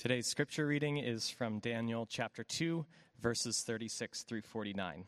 Today's scripture reading is from Daniel chapter 2, verses 36 through 49.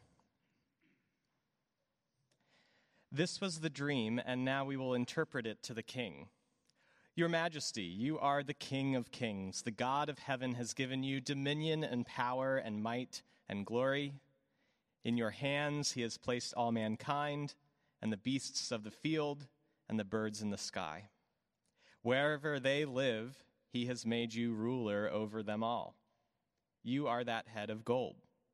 This was the dream, and now we will interpret it to the king. Your Majesty, you are the King of kings. The God of heaven has given you dominion and power and might and glory. In your hands he has placed all mankind and the beasts of the field and the birds in the sky. Wherever they live, he has made you ruler over them all. You are that head of gold.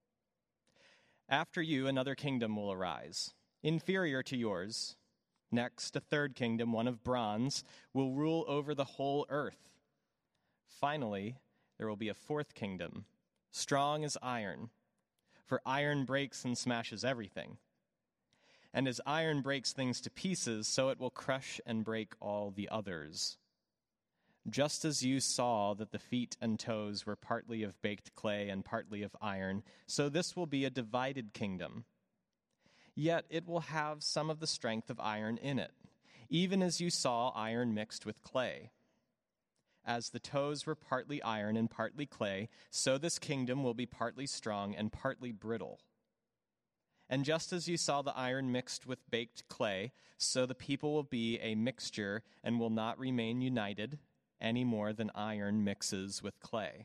After you, another kingdom will arise, inferior to yours. Next, a third kingdom, one of bronze, will rule over the whole earth. Finally, there will be a fourth kingdom, strong as iron, for iron breaks and smashes everything. And as iron breaks things to pieces, so it will crush and break all the others. Just as you saw that the feet and toes were partly of baked clay and partly of iron, so this will be a divided kingdom. Yet it will have some of the strength of iron in it, even as you saw iron mixed with clay. As the toes were partly iron and partly clay, so this kingdom will be partly strong and partly brittle. And just as you saw the iron mixed with baked clay, so the people will be a mixture and will not remain united any more than iron mixes with clay.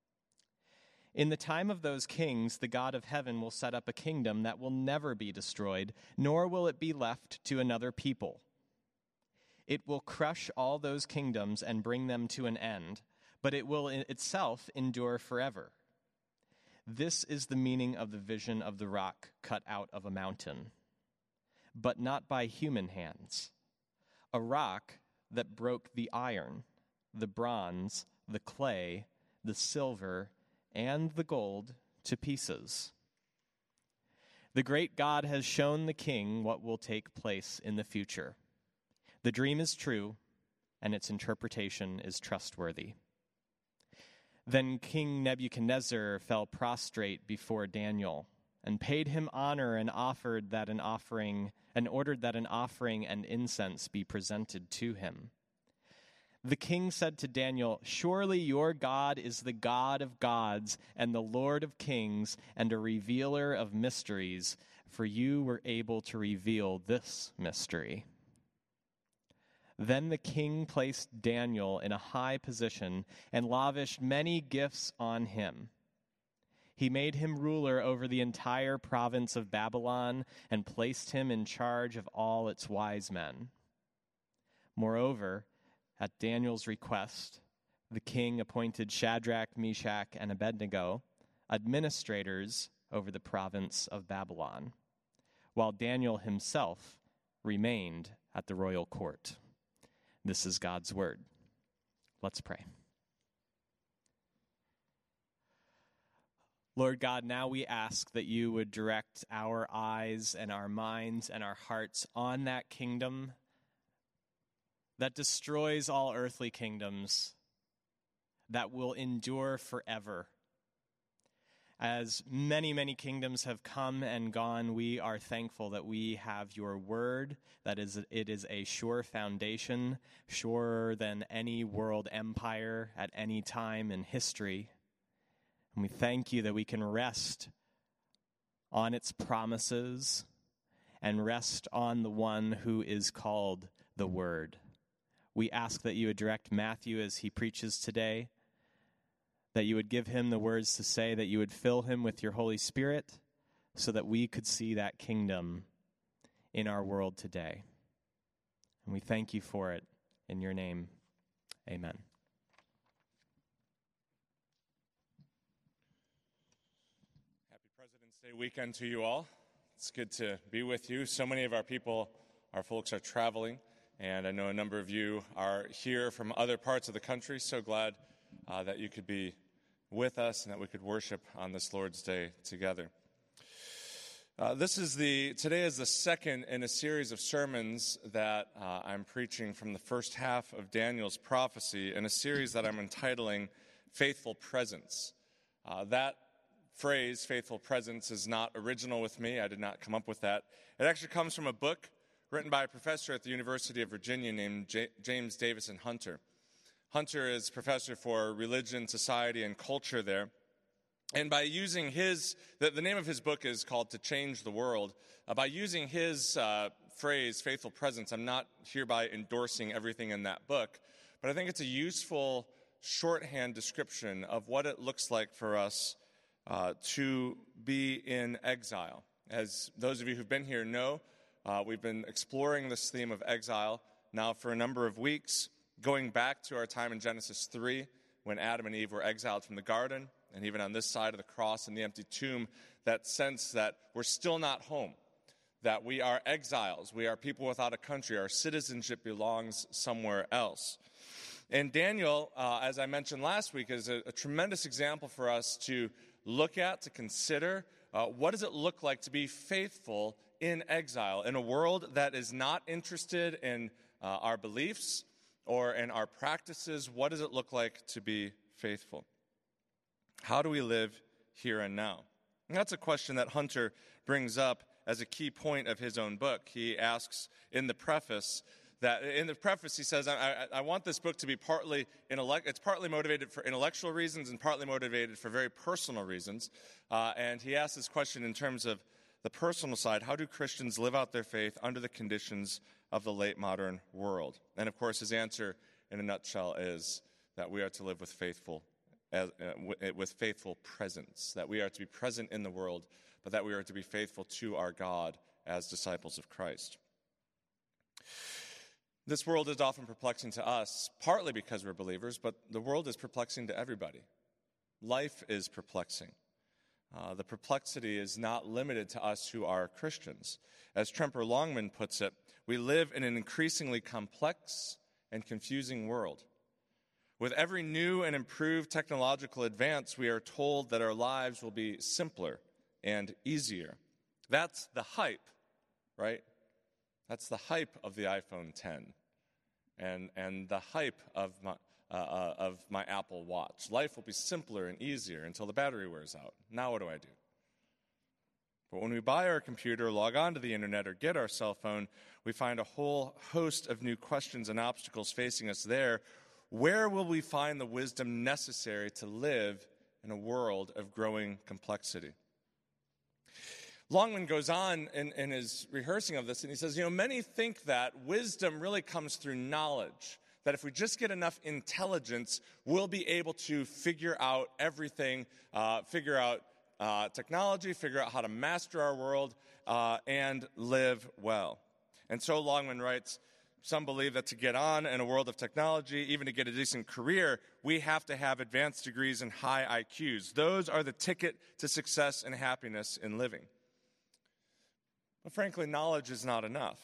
In the time of those kings, the God of heaven will set up a kingdom that will never be destroyed, nor will it be left to another people. It will crush all those kingdoms and bring them to an end, but it will itself endure forever. This is the meaning of the vision of the rock cut out of a mountain, but not by human hands. A rock that broke the iron, the bronze, the clay, the silver, and the gold to pieces. The great God has shown the king what will take place in the future. The dream is true, and its interpretation is trustworthy. Then King Nebuchadnezzar fell prostrate before Daniel, and paid him honor and ordered that an offering and incense be presented to him. The king said to Daniel, "Surely your God is the God of gods and the Lord of kings and a revealer of mysteries, for you were able to reveal this mystery." Then the king placed Daniel in a high position and lavished many gifts on him. He made him ruler over the entire province of Babylon and placed him in charge of all its wise men. Moreover, at Daniel's request, the king appointed Shadrach, Meshach, and Abednego administrators over the province of Babylon, while Daniel himself remained at the royal court. This is God's word. Let's pray. Lord God, now we ask that you would direct our eyes and our minds and our hearts on that kingdom that destroys all earthly kingdoms, that will endure forever. As many, many kingdoms have come and gone, we are thankful that we have your word, it is a sure foundation, surer than any world empire at any time in history. And we thank you that we can rest on its promises and rest on the one who is called the Word. We ask that you would direct Matthew as he preaches today, that you would give him the words to say, that you would fill him with your Holy Spirit so that we could see that kingdom in our world today. And we thank you for it. In your name, amen. Happy President's Day weekend to you all. It's good to be with you. So many of our folks are traveling. And I know a number of you are here from other parts of the country. So glad that you could be with us and that we could worship on this Lord's Day together. Today is the second in a series of sermons that I'm preaching from the first half of Daniel's prophecy in a series that I'm entitling Faithful Presence. That phrase, faithful presence, is not original with me. I did not come up with that. It actually comes from a book written by a professor at the University of Virginia named James Davison Hunter. Hunter is professor for religion, society, and culture there. And by using the name of his book is called To Change the World. By using his phrase, faithful presence, I'm not hereby endorsing everything in that book, but I think it's a useful shorthand description of what it looks like for us to be in exile. As those of you who've been here know, we've been exploring this theme of exile now for a number of weeks, going back to our time in Genesis 3, when Adam and Eve were exiled from the garden, and even on this side of the cross and the empty tomb, that sense that we're still not home, that we are exiles, we are people without a country, our citizenship belongs somewhere else. And Daniel, as I mentioned last week, is a tremendous example for us to look at, to consider. What does it look like to be faithful in exile, in a world that is not interested in our beliefs or in our practices? What does it look like to be faithful? How do we live here and now? And that's a question that Hunter brings up as a key point of his own book. He asks in the preface, he says, I want this book to be it's partly motivated for intellectual reasons and partly motivated for very personal reasons. And he asks this question in terms of the personal side: how do Christians live out their faith under the conditions of the late modern world? And of course, his answer in a nutshell is that we are to live with faithful presence, that we are to be present in the world, but that we are to be faithful to our God as disciples of Christ. This world is often perplexing to us, partly because we're believers, but the world is perplexing to everybody. Life is perplexing. The perplexity is not limited to us who are Christians. As Tremper Longman puts it, we live in an increasingly complex and confusing world. With every new and improved technological advance, we are told that our lives will be simpler and easier. That's the hype, right? That's the hype of the iPhone 10 and the hype of my Apple Watch. Life will be simpler and easier until the battery wears out. Now what do I do? But when we buy our computer, log on to the internet, or get our cell phone, we find a whole host of new questions and obstacles facing us there. Where will we find the wisdom necessary to live in a world of growing complexity? Longman goes on in his rehearsing of this, and he says, many think that wisdom really comes through knowledge, that if we just get enough intelligence, we'll be able to figure out everything, figure out technology, figure out how to master our world, and live well. And so Longman writes, some believe that to get on in a world of technology, even to get a decent career, we have to have advanced degrees and high IQs. Those are the ticket to success and happiness in living. But frankly, knowledge is not enough.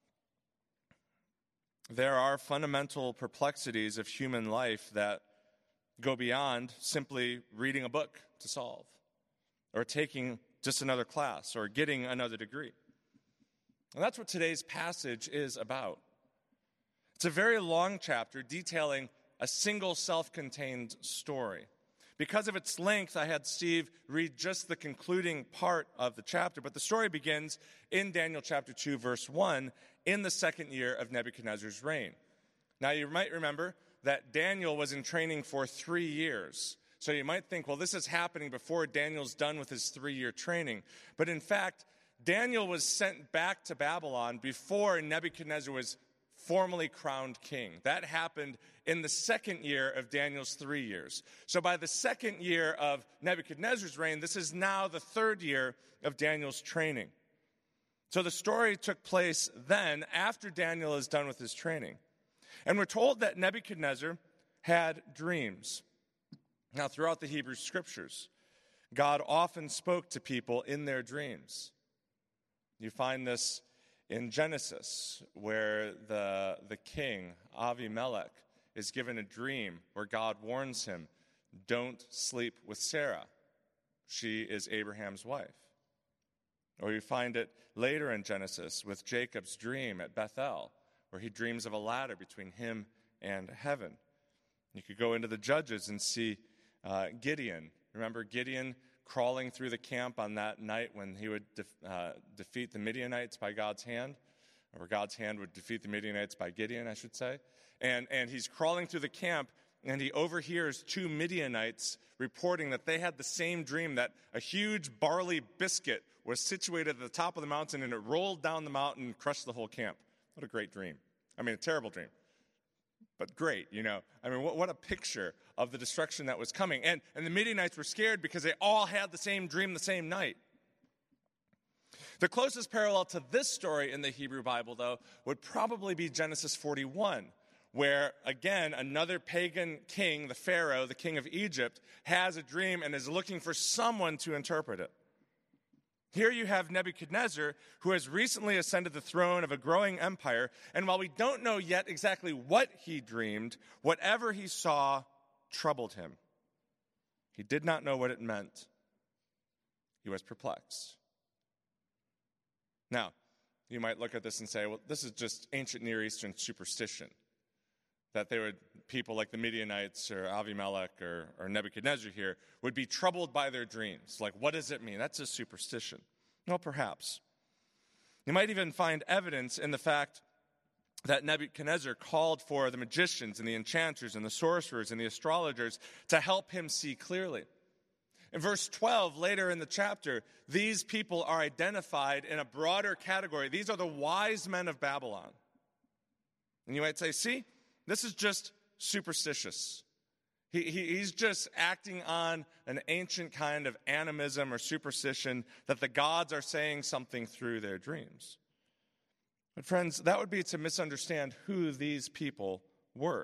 There are fundamental perplexities of human life that go beyond simply reading a book to solve, or taking just another class, or getting another degree. And that's what today's passage is about. It's a very long chapter detailing a single self-contained story. Because of its length, I had Steve read just the concluding part of the chapter, but the story begins in Daniel chapter 2, verse 1, in the second year of Nebuchadnezzar's reign. Now, you might remember that Daniel was in training for 3 years. So you might think, well, this is happening before Daniel's done with his 3-year training. But in fact, Daniel was sent back to Babylon before Nebuchadnezzar was formally crowned king. That happened in the second year of Daniel's 3 years. So by the second year of Nebuchadnezzar's reign, this is now the 3rd year of Daniel's training. So the story took place then, after Daniel is done with his training. And we're told that Nebuchadnezzar had dreams. Now, throughout the Hebrew Scriptures, God often spoke to people in their dreams. You find this in Genesis, where the king, Avimelech, is given a dream where God warns him, don't sleep with Sarah. She is Abraham's wife. Or you find it later in Genesis with Jacob's dream at Bethel, where he dreams of a ladder between him and heaven. You could go into the Judges and see Gideon. Remember Gideon crawling through the camp on that night when he would defeat the Midianites by God's hand, or God's hand would defeat the Midianites by Gideon, I should say. And he's crawling through the camp, and he overhears two Midianites reporting that they had the same dream, that a huge barley biscuit was situated at the top of the mountain and it rolled down the mountain and crushed the whole camp. What a great dream. I mean, a terrible dream, but great, you know. I mean, what a picture of the destruction that was coming. And the Midianites were scared because they all had the same dream the same night. The closest parallel to this story in the Hebrew Bible, though, would probably be Genesis 41, where, again, another pagan king, the Pharaoh, the king of Egypt, has a dream and is looking for someone to interpret it. Here you have Nebuchadnezzar, who has recently ascended the throne of a growing empire, and while we don't know yet exactly what he dreamed, whatever he saw troubled him. He did not know what it meant. He was perplexed. Now, you might look at this and say, well, this is just ancient Near Eastern superstition, that people like the Midianites or Avimelech or Nebuchadnezzar here would be troubled by their dreams. Like, what does it mean? That's a superstition. Well, perhaps. You might even find evidence in the fact that Nebuchadnezzar called for the magicians and the enchanters and the sorcerers and the astrologers to help him see clearly. In verse 12, later in the chapter, these people are identified in a broader category. These are the wise men of Babylon. And you might say, see, this is just superstitious. He's just acting on an ancient kind of animism or superstition that the gods are saying something through their dreams. But friends, that would be to misunderstand who these people were.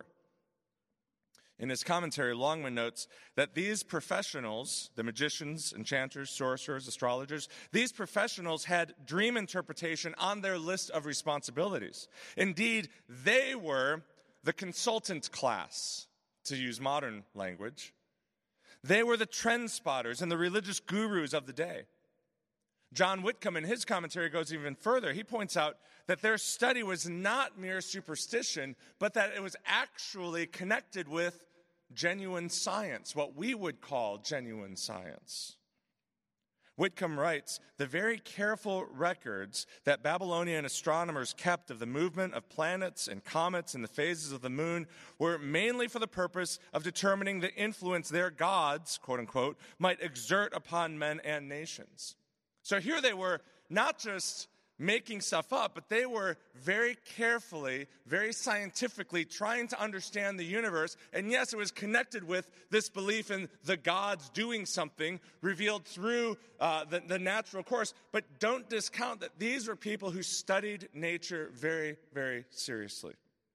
In his commentary, Longman notes that these professionals, the magicians, enchanters, sorcerers, astrologers, these professionals had dream interpretation on their list of responsibilities. Indeed, they were the consultant class, to use modern language. They were the trend spotters and the religious gurus of the day. John Whitcomb, in his commentary, goes even further. He points out that their study was not mere superstition, but that it was actually connected with genuine science, what we would call genuine science. Whitcomb writes, the very careful records that Babylonian astronomers kept of the movement of planets and comets and the phases of the moon were mainly for the purpose of determining the influence their gods, quote unquote, might exert upon men and nations. So here they were, not just making stuff up, but they were very carefully, very scientifically trying to understand the universe. And yes, it was connected with this belief in the gods doing something revealed through the natural course. But don't discount that these were people who studied nature very, very seriously.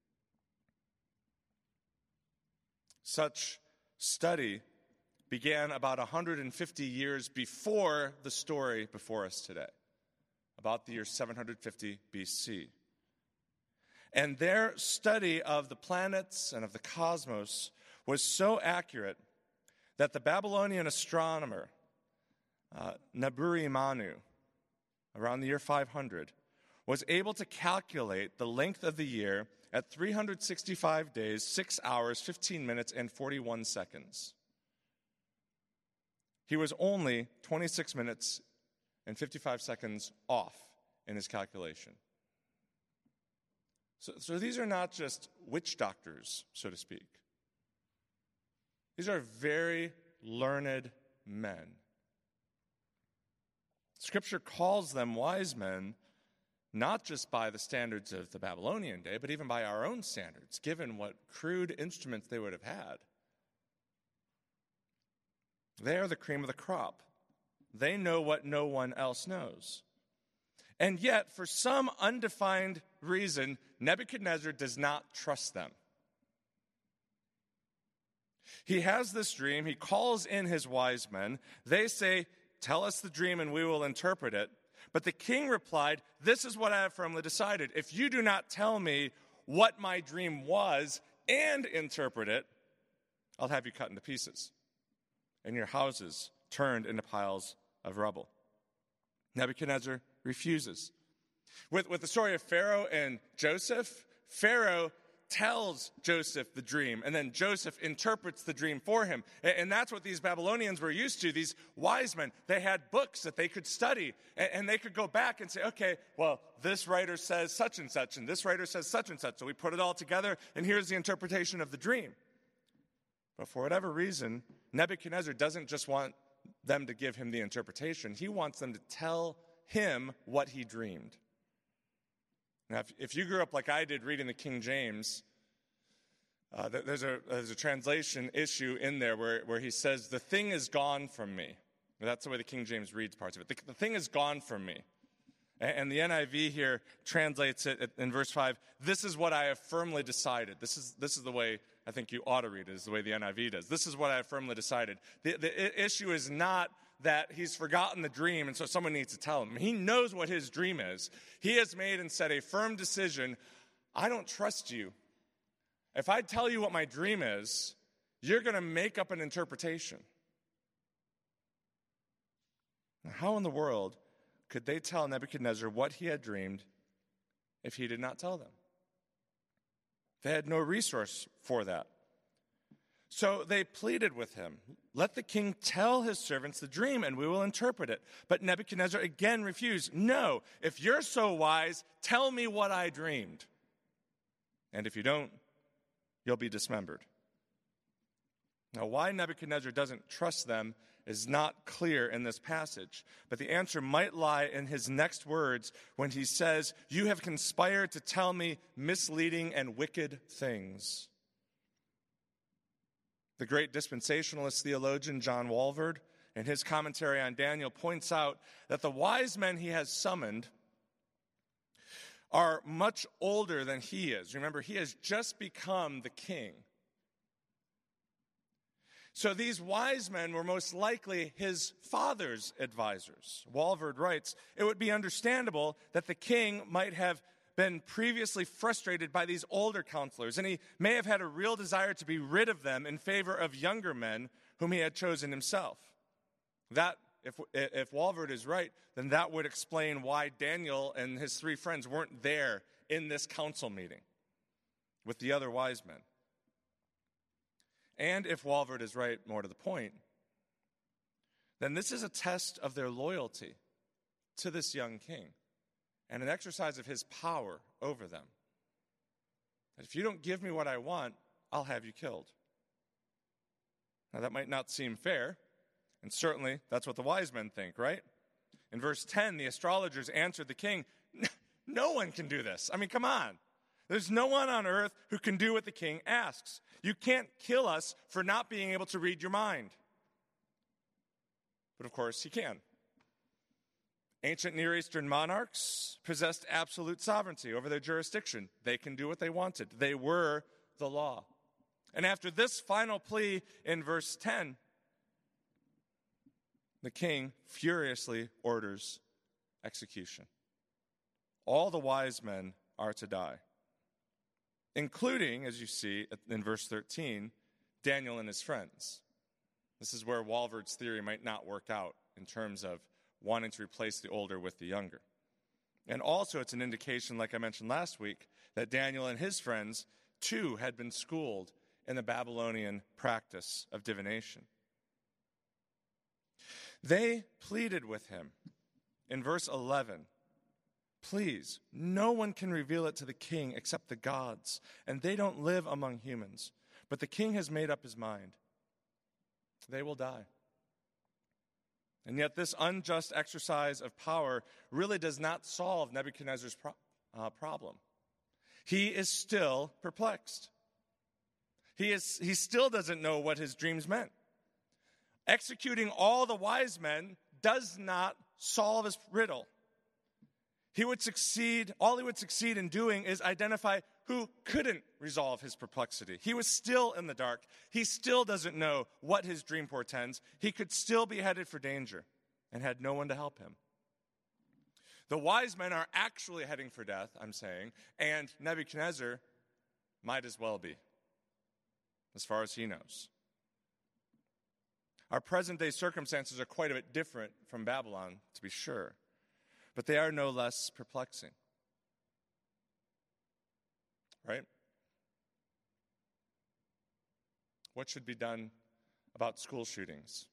Such study began about 150 years before the story before us today, about the year 750 BC. And their study of the planets and of the cosmos was so accurate that the Babylonian astronomer Naburi Manu, around the year 500, was able to calculate the length of the year at 365 days, 6 hours, 15 minutes, and 41 seconds. He was only 26 minutes and 55 seconds off in his calculation. So these are not just witch doctors, so to speak. These are very learned men. Scripture calls them wise men, not just by the standards of the Babylonian day, but even by our own standards, given what crude instruments they would have had. They are the cream of the crop. They know what no one else knows. And yet, for some undefined reason, Nebuchadnezzar does not trust them. He has this dream. He calls in his wise men. They say, "Tell us the dream and we will interpret it." But the king replied, "This is what I have firmly decided. If you do not tell me what my dream was and interpret it, I'll have you cut into pieces and your houses turned into piles of rubble." Nebuchadnezzar refuses. With the story of Pharaoh and Joseph, Pharaoh tells Joseph the dream, and then Joseph interprets the dream for him. And that's what these Babylonians were used to, these wise men. They had books that they could study, and they could go back and say, okay, well, this writer says such and this writer says such and such. So we put it all together, and here's the interpretation of the dream. But for whatever reason, Nebuchadnezzar doesn't just want them to give him the interpretation. He wants them to tell him what he dreamed. Now, if you grew up like I did reading the King James, there's a translation issue in there where he says, "The thing is gone from me." That's the way the King James reads parts of it. The thing is gone from me. And the NIV here translates it in verse 5, "This is what I have firmly decided." This is the way I think you ought to read it, is the way the NIV does. This is what I have firmly decided. The issue is not that he's forgotten the dream, and so someone needs to tell him. He knows what his dream is. He has made and said a firm decision. I don't trust you. If I tell you what my dream is, you're going to make up an interpretation. Now, how in the world could they tell Nebuchadnezzar what he had dreamed if he did not tell them? They had no resource for that. So they pleaded with him, "Let the king tell his servants the dream, and we will interpret it." But Nebuchadnezzar again refused. "No, if you're so wise, tell me what I dreamed. And if you don't, you'll be dismembered." Now, why Nebuchadnezzar doesn't trust them is not clear in this passage. But the answer might lie in his next words when he says, "You have conspired to tell me misleading and wicked things." The great dispensationalist theologian John Walvoord, in his commentary on Daniel, points out that the wise men he has summoned are much older than he is. Remember, he has just become the king. So these wise men were most likely his father's advisors. Walvoord writes, "It would be understandable that the king might have been previously frustrated by these older counselors, and he may have had a real desire to be rid of them in favor of younger men whom he had chosen himself." That, if Walvoord is right, then that would explain why Daniel and his three friends weren't there in this council meeting with the other wise men. And if Walvoord is right, more to the point, then this is a test of their loyalty to this young king and an exercise of his power over them. That if you don't give me what I want, I'll have you killed. Now, that might not seem fair, and certainly that's what the wise men think, right? In verse 10, the astrologers answered the king, "No one can do this. I mean, come on. There's no one on earth who can do what the king asks. You can't kill us for not being able to read your mind." But of course, he can. Ancient Near Eastern monarchs possessed absolute sovereignty over their jurisdiction. They can do what they wanted. They were the law. And after this final plea in verse 10, the king furiously orders execution. All the wise men are to die, including, as you see in verse 13, Daniel and his friends. This is where Walvoord's theory might not work out in terms of wanting to replace the older with the younger. And also it's an indication, like I mentioned last week, that Daniel and his friends, too, had been schooled in the Babylonian practice of divination. They pleaded with him in verse 11, "Please, no one can reveal it to the king except the gods, and they don't live among humans. But the king has made up his mind. They will die." And yet this unjust exercise of power really does not solve Nebuchadnezzar's problem. He is still perplexed. He still doesn't know what his dreams meant. Executing all the wise men does not solve his riddle. All he would succeed in doing is identify who couldn't resolve his perplexity. He was still in the dark. He still doesn't know what his dream portends. He could still be headed for danger and had no one to help him. The wise men are actually heading for death, I'm saying, and Nebuchadnezzar might as well be, as far as he knows. Our present-day circumstances are quite a bit different from Babylon, to be sure, but they are no less perplexing. Right? What should be done about school shootings?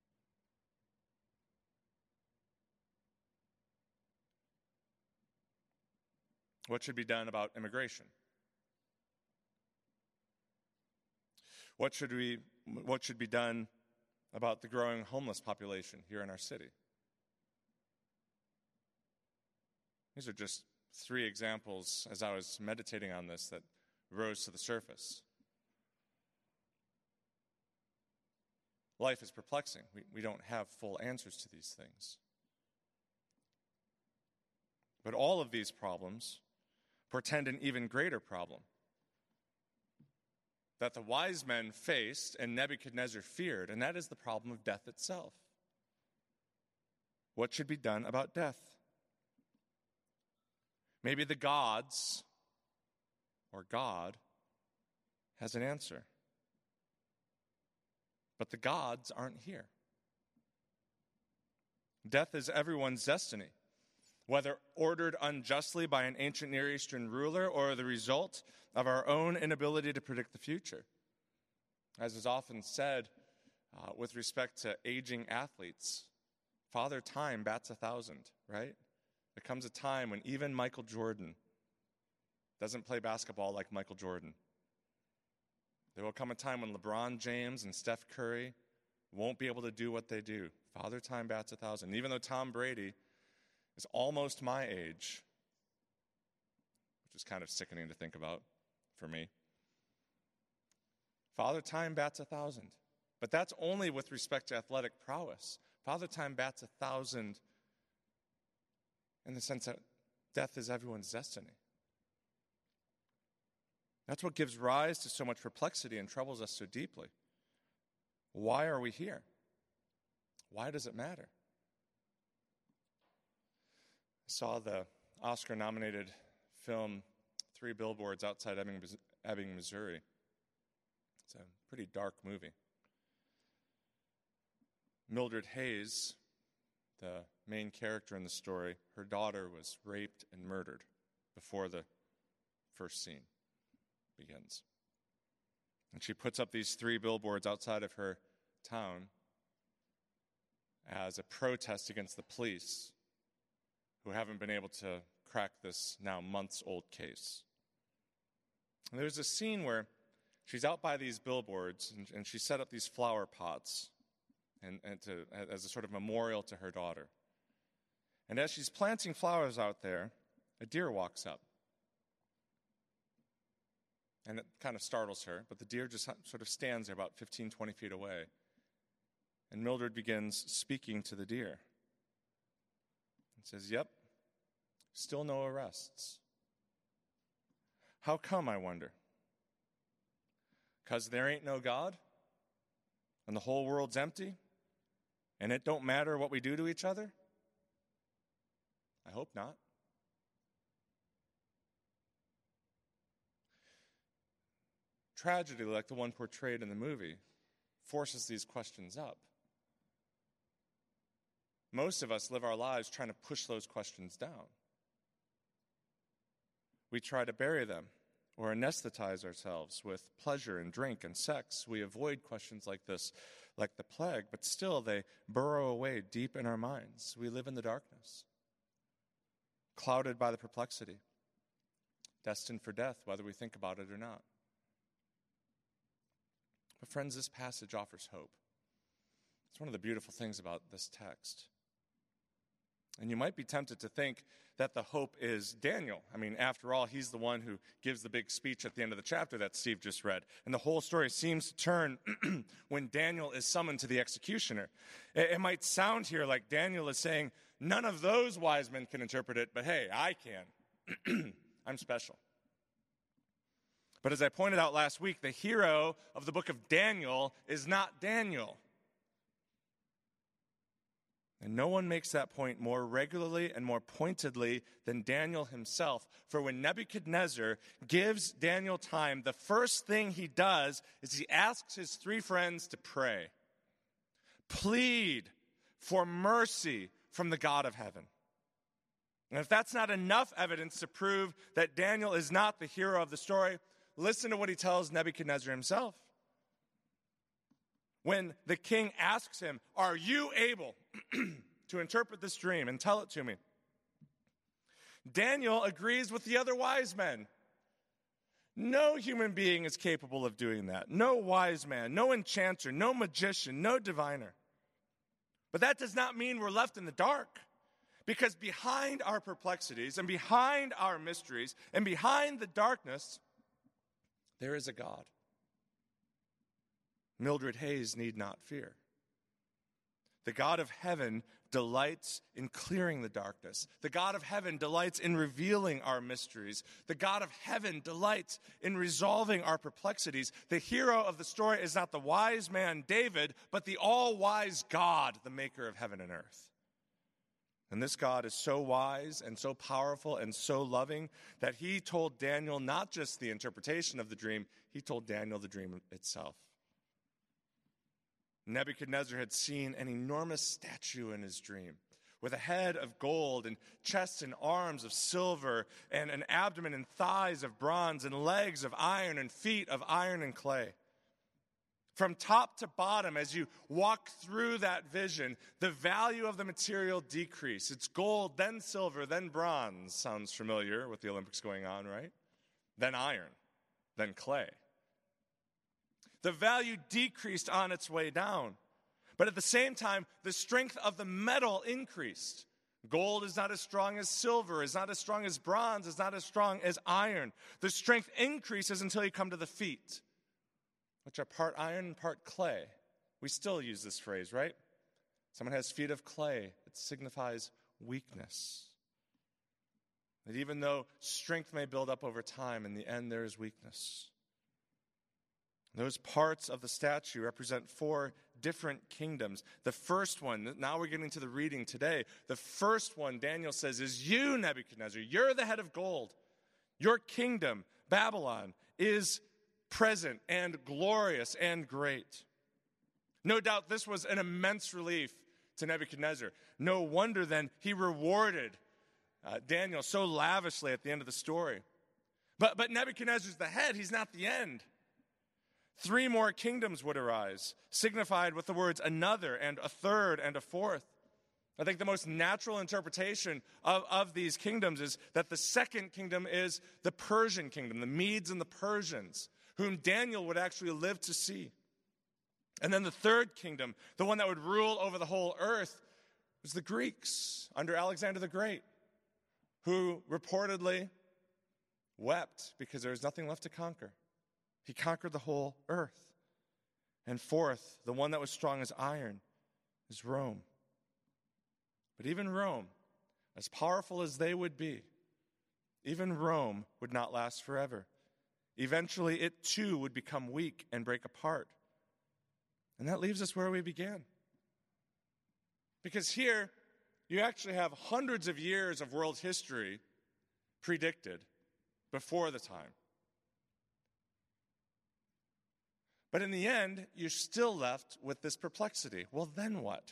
What should be done about immigration? What should we what should be done about the growing homeless population here in our city. These are just 3 examples as I was meditating on this that rose to the surface. Life is perplexing. We don't have full answers to these things. But all of these problems portend an even greater problem that the wise men faced and Nebuchadnezzar feared, and that is the problem of death itself. What should be done about death? Maybe the gods, or God, has an answer. But the gods aren't here. Death is everyone's destiny, whether ordered unjustly by an ancient Near Eastern ruler or the result of our own inability to predict the future. As is often said with respect to aging athletes, Father Time bats 1,000, right? There comes a time when even Michael Jordan doesn't play basketball like Michael Jordan. There will come a time when LeBron James and Steph Curry won't be able to do what they do. Father Time bats 1,000. Even though Tom Brady is almost my age, which is kind of sickening to think about for me. Father Time bats 1,000. But that's only with respect to athletic prowess. Father Time bats 1,000 in the sense that death is everyone's destiny. That's what gives rise to so much perplexity and troubles us so deeply. Why are we here? Why does it matter? I saw the Oscar-nominated film 3 Billboards Outside Ebbing, Missouri. It's a pretty dark movie. Mildred Hayes, the main character in the story, her daughter was raped and murdered before the first scene begins. And she puts up these 3 billboards outside of her town as a protest against the police who haven't been able to crack this now months-old case. And there's a scene where she's out by these billboards and she set up these flower pots as a sort of memorial to her daughter. And as she's planting flowers out there, a deer walks up. And it kind of startles her, but the deer just sort of stands there about 15, 20 feet away. And Mildred begins speaking to the deer. And says, "Yep, still no arrests. How come, I wonder? 'Cause there ain't no God? And the whole world's empty? And it don't matter what we do to each other? I hope not." Tragedy, like the one portrayed in the movie, forces these questions up. Most of us live our lives trying to push those questions down. We try to bury them or anesthetize ourselves with pleasure and drink and sex. We avoid questions like this, like the plague, but still they burrow away deep in our minds. We live in the darkness, clouded by the perplexity, destined for death, whether we think about it or not. But friends, this passage offers hope. It's one of the beautiful things about this text. And you might be tempted to think that the hope is Daniel. I mean, after all, he's the one who gives the big speech at the end of the chapter that Steve just read. And the whole story seems to turn when Daniel is summoned to the executioner. It might sound here like Daniel is saying, none of those wise men can interpret it, but hey, I can. I'm special. But as I pointed out last week, the hero of the book of Daniel is not Daniel. And no one makes that point more regularly and more pointedly than Daniel himself. For when Nebuchadnezzar gives Daniel time, the first thing he does is he asks his 3 friends to pray. Plead for mercy from the God of heaven. And if that's not enough evidence to prove that Daniel is not the hero of the story, listen to what he tells Nebuchadnezzar himself. When the king asks him, "Are you able to interpret this dream and tell it to me?" Daniel agrees with the other wise men. No human being is capable of doing that. No wise man, no enchanter, no magician, no diviner. But that does not mean we're left in the dark. Because behind our perplexities and behind our mysteries and behind the darkness, there is a God. Mildred Hayes need not fear. The God of heaven delights in clearing the darkness. The God of heaven delights in revealing our mysteries. The God of heaven delights in resolving our perplexities. The hero of the story is not the wise man David, but the all-wise God, the maker of heaven and earth. And this God is so wise and so powerful and so loving that he told Daniel not just the interpretation of the dream, he told Daniel the dream itself. Nebuchadnezzar had seen an enormous statue in his dream with a head of gold and chest and arms of silver and an abdomen and thighs of bronze and legs of iron and feet of iron and clay. From top to bottom, as you walk through that vision, the value of the material decreased. It's gold, then silver, then bronze. Sounds familiar with the Olympics going on, right? Then iron, then clay. The value decreased on its way down. But at the same time, the strength of the metal increased. Gold is not as strong as silver, is not as strong as bronze, is not as strong as iron. The strength increases until you come to the feet, which are part iron and part clay. We still use this phrase, right? Someone has feet of clay. It signifies weakness. That even though strength may build up over time, in the end there is weakness. Those parts of the statue represent 4 different kingdoms. The first one, now we're getting to the reading today. The first one, Daniel says, is you, Nebuchadnezzar. You're the head of gold. Your kingdom, Babylon, is present and glorious and great. No doubt this was an immense relief to Nebuchadnezzar. No wonder then he rewarded Daniel so lavishly at the end of the story. But Nebuchadnezzar's the head, he's not the end. 3 more kingdoms would arise, signified with the words another and a third and a fourth. I think the most natural interpretation of these kingdoms is that the second kingdom is the Persian kingdom, the Medes and the Persians, whom Daniel would actually live to see. And then the third kingdom, the one that would rule over the whole earth, was the Greeks under Alexander the Great, who reportedly wept because there was nothing left to conquer. He conquered the whole earth. And fourth, the one that was strong as iron, is Rome. But even Rome, as powerful as they would be, even Rome would not last forever. Eventually, it too would become weak and break apart. And that leaves us where we began. Because here, you actually have hundreds of years of world history predicted before the time. But in the end, you're still left with this perplexity. Well, then what?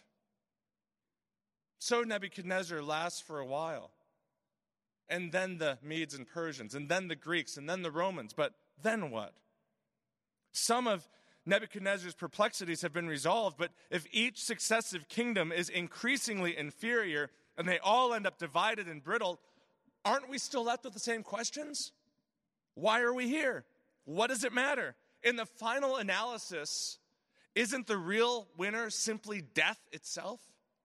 So Nebuchadnezzar lasts for a while. And then the Medes and Persians, and then the Greeks, and then the Romans. But then what? Some of Nebuchadnezzar's perplexities have been resolved, but if each successive kingdom is increasingly inferior, and they all end up divided and brittle, aren't we still left with the same questions? Why are we here? What does it matter? In the final analysis, isn't the real winner simply death itself?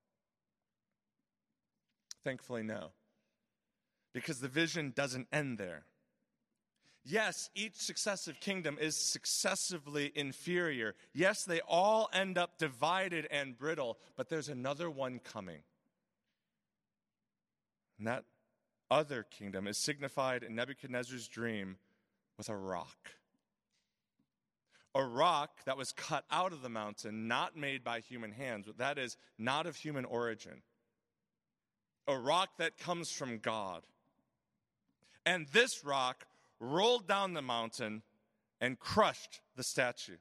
Thankfully, no. Because the vision doesn't end there. Yes, each successive kingdom is successively inferior. Yes, they all end up divided and brittle, but there's another one coming. And that other kingdom is signified in Nebuchadnezzar's dream with a rock. A rock that was cut out of the mountain, not made by human hands, but that is not of human origin. A rock that comes from God. And this rock rolled down the mountain and crushed the statue,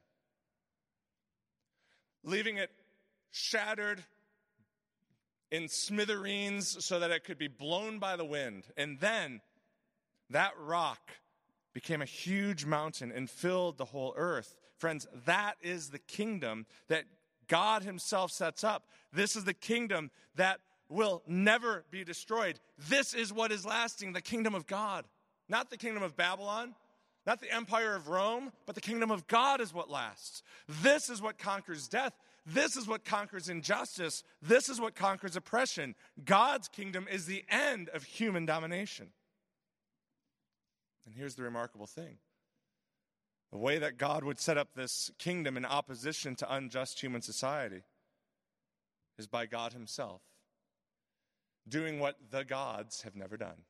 leaving it shattered in smithereens so that it could be blown by the wind. And then that rock became a huge mountain and filled the whole earth. Friends, that is the kingdom that God himself sets up. This is the kingdom that will never be destroyed. This is what is lasting, the kingdom of God. Not the kingdom of Babylon, Not the empire of Rome, but the kingdom of God is what lasts. This is what conquers death. This is what conquers injustice. This is what conquers oppression. God's kingdom is the end of human domination. And here's the remarkable thing. The way that God would set up this kingdom in opposition to unjust human society is by God himself doing what the gods have never done: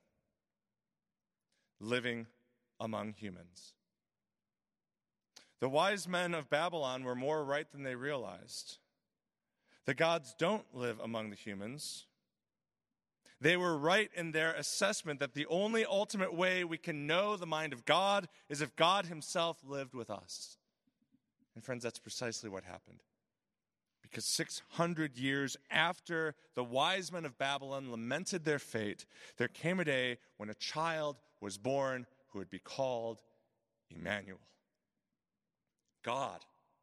living among humans. The wise men of Babylon were more right than they realized. The gods don't live among the humans. They were right in their assessment that the only ultimate way we can know the mind of God is if God himself lived with us. And friends, that's precisely what happened. Because 600 years after the wise men of Babylon lamented their fate, there came a day when a child was born who would be called Emmanuel. God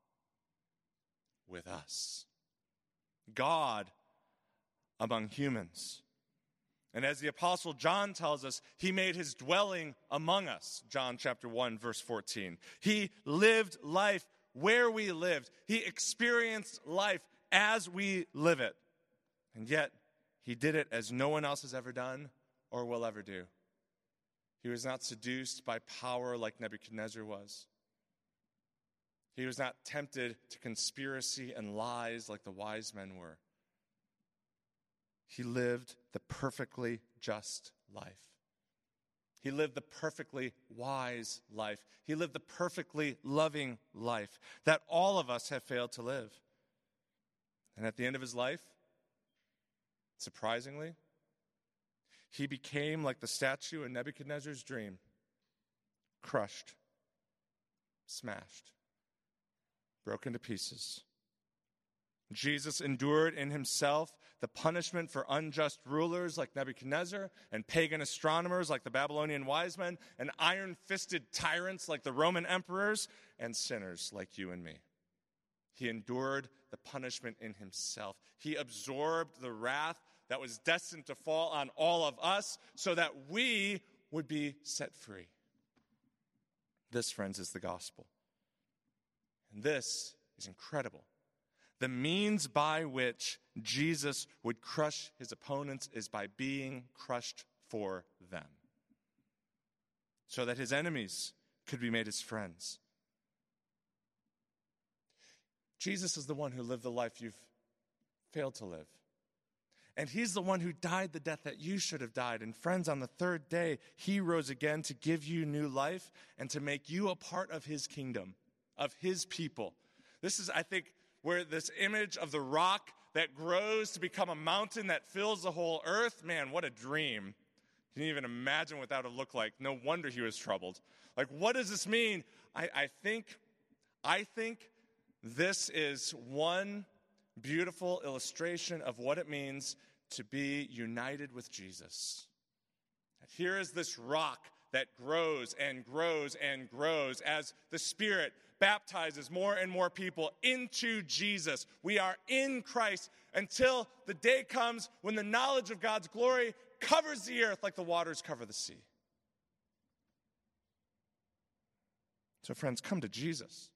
with us. God among humans. And as the Apostle John tells us, he made his dwelling among us. John chapter 1, verse 14. He lived life where we lived. He experienced life as we live it. And yet, he did it as no one else has ever done or will ever do. He was not seduced by power like Nebuchadnezzar was. He was not tempted to conspiracy and lies like the wise men were. He lived the perfectly just life. He lived the perfectly wise life. He lived the perfectly loving life that all of us have failed to live. And at the end of his life, surprisingly, he became like the statue in Nebuchadnezzar's dream, crushed, smashed, broken to pieces. Jesus endured in himself the punishment for unjust rulers like Nebuchadnezzar and pagan astronomers like the Babylonian wise men and iron-fisted tyrants like the Roman emperors and sinners like you and me. He endured the punishment in himself. He absorbed the wrath that was destined to fall on all of us so that we would be set free. This, friends, is the gospel. And this is incredible. The means by which Jesus would crush his opponents is by being crushed for them, so that his enemies could be made his friends. Jesus is the one who lived the life you've failed to live. And he's the one who died the death that you should have died. And friends, on the third day, he rose again to give you new life and to make you a part of his kingdom, of his people. This is, I think, where this image of the rock that grows to become a mountain that fills the whole earth, man, what a dream. Can you even imagine what that would look like? No wonder he was troubled. Like, what does this mean? I think this is one beautiful illustration of what it means to be united with Jesus. Here is this rock that grows and grows and grows as the Spirit baptizes more and more people into Jesus. We are in Christ until the day comes when the knowledge of God's glory covers the earth like the waters cover the sea. So friends, come to Jesus.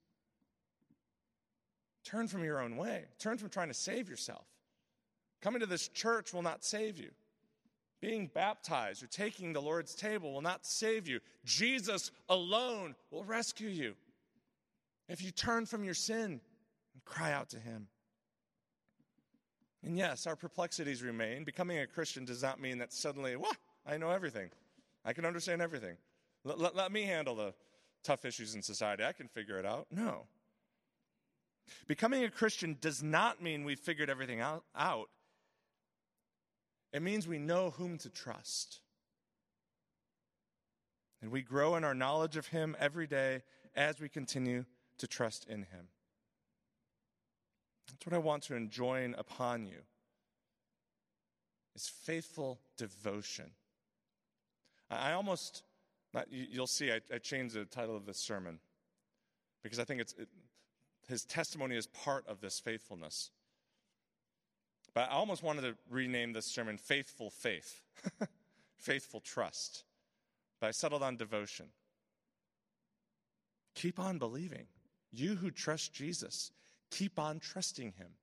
Turn from your own way. Turn from trying to save yourself. Coming to this church will not save you. Being baptized or taking the Lord's table will not save you. Jesus alone will rescue you. If you turn from your sin and cry out to him. And yes, our perplexities remain. Becoming a Christian does not mean that suddenly, I know everything. I can understand everything. Let me handle the tough issues in society. I can figure it out. No. Becoming a Christian does not mean we've figured everything out. It means we know whom to trust. And we grow in our knowledge of him every day as we continue to trust in him. That's what I want to enjoin upon you, is faithful devotion. You'll see I changed the title of this sermon because I think his testimony is part of this faithfulness. But I almost wanted to rename this sermon Faithful Faith, Faithful Trust. But I settled on devotion. Keep on believing. You who trust Jesus, keep on trusting him.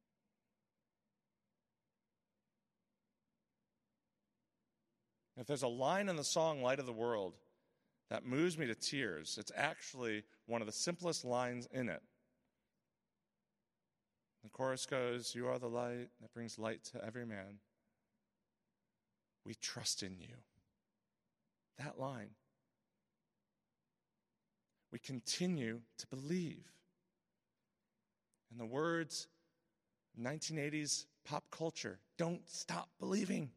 If there's a line in the song Light of the World that moves me to tears, it's actually one of the simplest lines in it. The chorus goes, "You are the light that brings light to every man. We trust in you." That line. We continue to believe. In the words of 1980s pop culture, don't stop believing.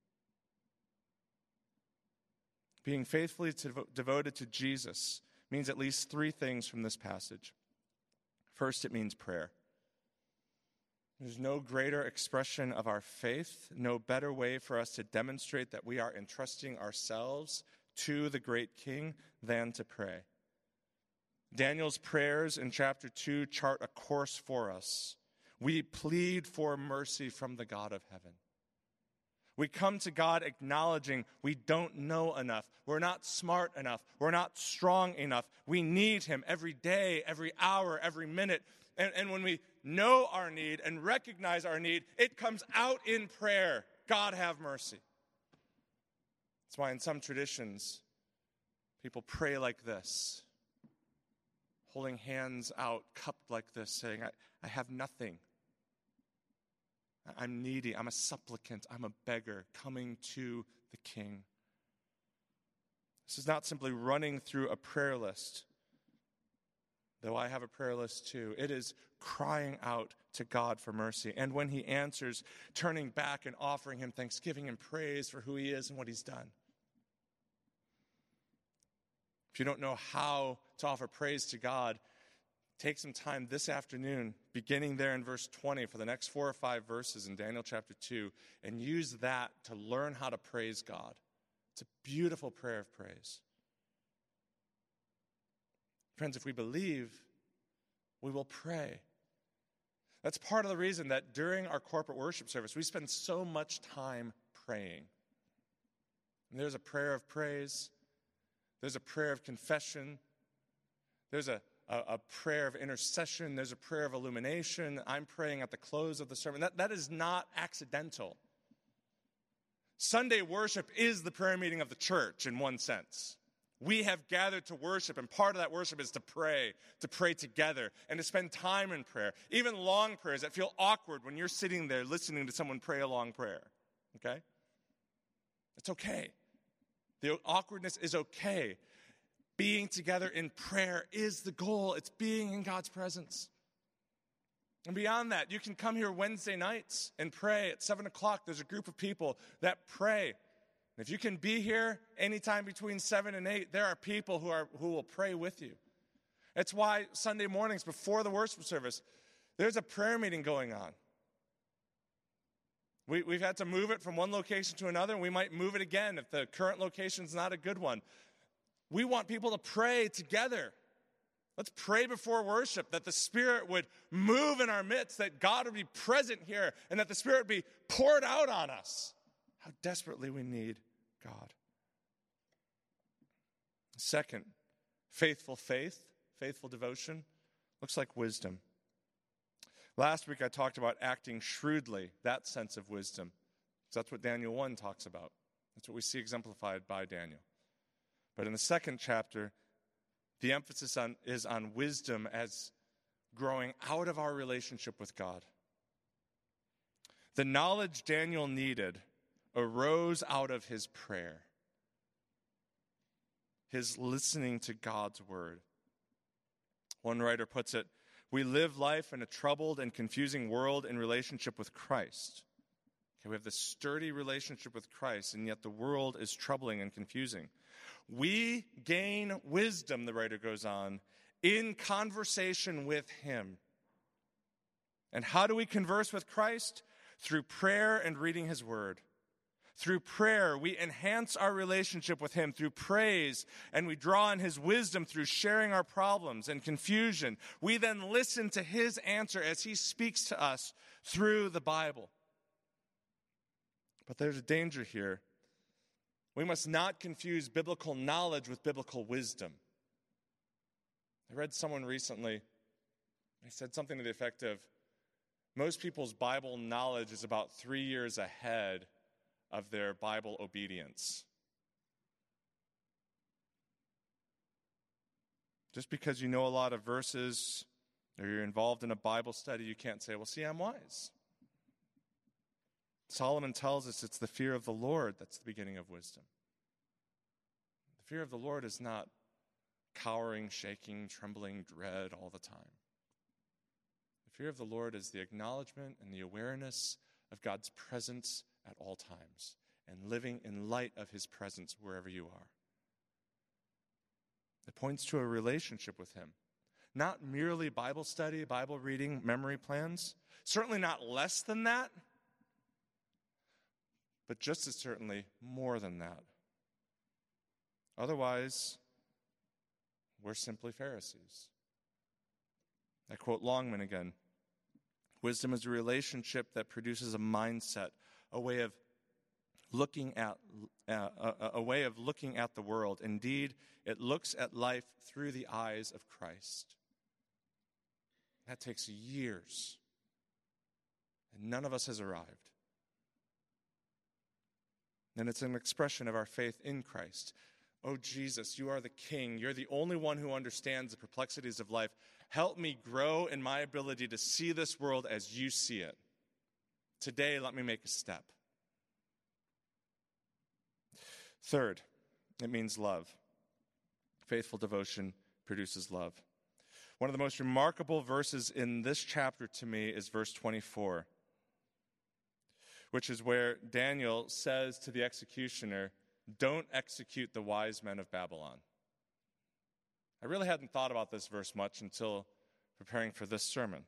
Being faithfully devoted to Jesus means at least three things from this passage. First, it means prayer. There's no greater expression of our faith, no better way for us to demonstrate that we are entrusting ourselves to the great King than to pray. Daniel's prayers in chapter 2 chart a course for us. We plead for mercy from the God of heaven. We come to God acknowledging we don't know enough. We're not smart enough. We're not strong enough. We need him every day, every hour, every minute. And when we know our need and recognize our need, it comes out in prayer. God, have mercy. That's why in some traditions, people pray like this, holding hands out, cupped like this, saying, I have nothing. I'm needy. I'm a supplicant. I'm a beggar coming to the King. This is not simply running through a prayer list, though I have a prayer list too. It is crying out to God for mercy. And when he answers, turning back and offering him thanksgiving and praise for who he is and what he's done. If you don't know how to offer praise to God, take some time this afternoon, beginning there in verse 20 for the next 4 or 5 verses in Daniel chapter 2, and use that to learn how to praise God. It's a beautiful prayer of praise. Friends, if we believe, we will pray. That's part of the reason that during our corporate worship service, we spend so much time praying. And there's a prayer of praise. There's a prayer of confession. There's a prayer of intercession. There's a prayer of illumination. I'm praying at the close of the sermon. That is not accidental. Sunday worship is the prayer meeting of the church in one sense. We have gathered to worship, and part of that worship is to pray together, and to spend time in prayer. Even long prayers that feel awkward when you're sitting there listening to someone pray a long prayer. Okay? It's okay. The awkwardness is okay. Being together in prayer is the goal. It's being in God's presence. And beyond that, you can come here Wednesday nights and pray at 7 o'clock. There's a group of people that pray. If you can be here anytime between 7 and 8, there are people who will pray with you. That's why Sunday mornings before the worship service, there's a prayer meeting going on. We've had to move it from one location to another, and we might move it again if the current location's not a good one. We want people to pray together. Let's pray before worship that the Spirit would move in our midst, that God would be present here, and that the Spirit would be poured out on us. How desperately we need God. Second, faithful faith, faithful devotion, looks like wisdom. Last week I talked about acting shrewdly, that sense of wisdom. That's what Daniel 1 talks about. That's what we see exemplified by Daniel. But in the second chapter, the emphasis is on wisdom as growing out of our relationship with God. The knowledge Daniel needed arose out of his prayer, his listening to God's word. One writer puts it, we live life in a troubled and confusing world in relationship with Christ. Okay, we have this sturdy relationship with Christ, and yet the world is troubling and confusing. We gain wisdom, the writer goes on, in conversation with him. And how do we converse with Christ? Through prayer and reading his word. Through prayer, we enhance our relationship with him through praise, and we draw on his wisdom through sharing our problems and confusion. We then listen to his answer as he speaks to us through the Bible. But there's a danger here. We must not confuse biblical knowledge with biblical wisdom. I read someone recently, they said something to the effect of, most people's Bible knowledge is about 3 years ahead of their Bible obedience. Just because you know a lot of verses or you're involved in a Bible study, you can't say, well, see, I'm wise. Solomon tells us it's the fear of the Lord that's the beginning of wisdom. The fear of the Lord is not cowering, shaking, trembling, dread all the time. The fear of the Lord is the acknowledgement and the awareness of God's presence at all times and living in light of his presence wherever you are. It points to a relationship with him. Not merely Bible study, Bible reading, memory plans. Certainly not less than that, but just as certainly more than that. Otherwise, we're simply Pharisees. I quote Longman again. Wisdom is a relationship that produces a mindset, a way of looking at the world. Indeed, it looks at life through the eyes of Christ. That takes years, and none of us has arrived. And it's an expression of our faith in Christ. Oh, Jesus, you are the King. You're the only one who understands the perplexities of life. Help me grow in my ability to see this world as you see it. Today, let me make a step. Third, it means love. Faithful devotion produces love. One of the most remarkable verses in this chapter to me is verse 24, which is where Daniel says to the executioner, "Don't execute the wise men of Babylon." I really hadn't thought about this verse much until preparing for this sermon.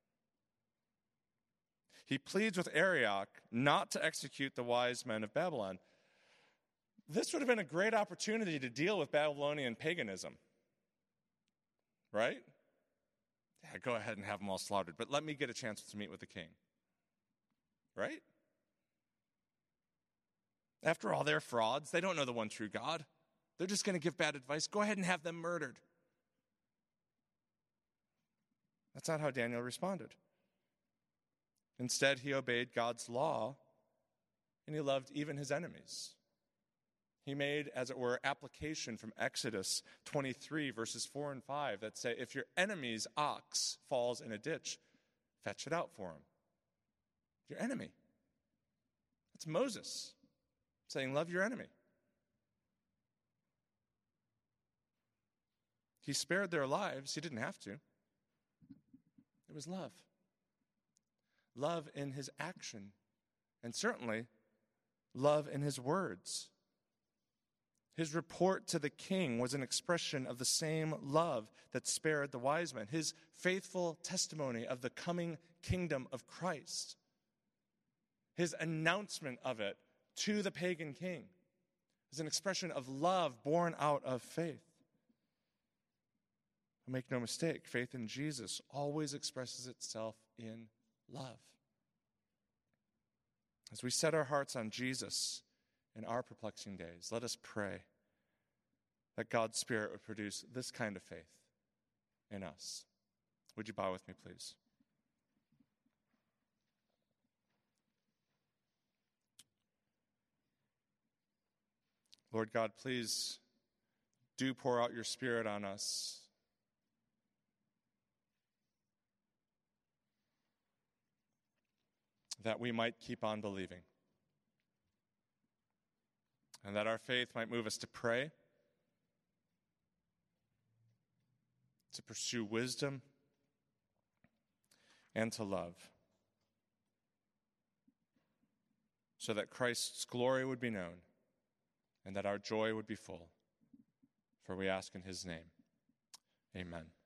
He pleads with Arioch not to execute the wise men of Babylon. This would have been a great opportunity to deal with Babylonian paganism, right? Yeah, go ahead and have them all slaughtered, but let me get a chance to meet with the king, right? After all, they're frauds. They don't know the one true God. They're just going to give bad advice. Go ahead and have them murdered. That's not how Daniel responded. Instead, he obeyed God's law, and he loved even his enemies. He made, as it were, application from Exodus 23, verses 4 and 5, that say, if your enemy's ox falls in a ditch, fetch it out for him. Your enemy. It's Moses saying, love your enemy. He spared their lives. He didn't have to. It was love. Love in his action, and certainly love in his words. His report to the king was an expression of the same love that spared the wise men. His faithful testimony of the coming kingdom of Christ. His announcement of it to the pagan king is an expression of love born out of faith. Make no mistake, faith in Jesus always expresses itself in love. As we set our hearts on Jesus in our perplexing days, let us pray that God's Spirit would produce this kind of faith in us. Would you bow with me, please? Lord God, please do pour out your Spirit on us. That we might keep on believing. And that our faith might move us to pray, to pursue wisdom, and to love. So that Christ's glory would be known, and that our joy would be full. For we ask in his name. Amen.